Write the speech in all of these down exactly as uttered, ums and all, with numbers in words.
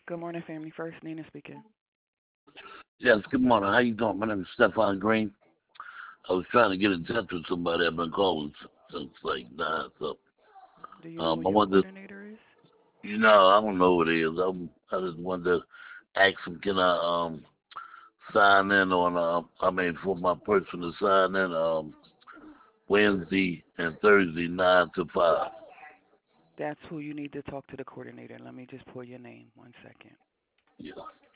Good morning, Family First. Nina speaking. Yes, good morning. How you doing? My name is Stefan Green. I was trying to get in touch with somebody. I've been calling s- since like nine. So, Do you know who um, I your wanted to, coordinator is? you know, I don't know what it is. I'm, I just wanted to ask him, can I um sign in on um, I mean, for my person to sign in um Wednesday and Thursday nine to five. That's who you need to talk to the coordinator. Let me just pull your name. One second. Yeah.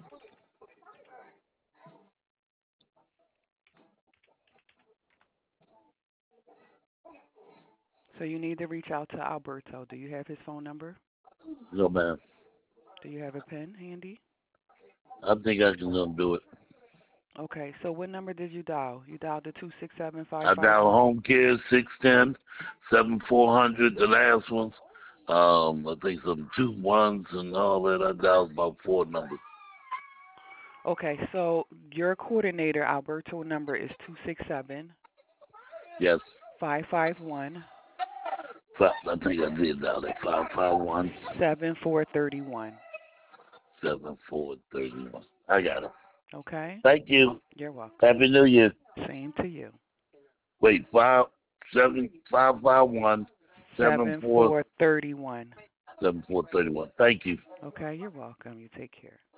So you need to reach out to Alberto. Do you have his phone number? No, man. Do you have a pen handy? I think I can um, do it. Okay. So what number did you dial? You dialed the two six seven five I five dial one. home care six ten seven four hundred. The last ones. Um, I think some two ones and all that. I dialed about four numbers. Okay. So your coordinator Alberto number is two six seven Yes. five five one Five, I think I did dial that five five one seven four thirty one. seven four thirty one. I got it. Okay. Thank you. You're welcome. Happy New Year. Same to you. Wait, five seven five five one seven Seven four four thirty one. seven four thirty one. Thank you. Okay. You're welcome. You take care.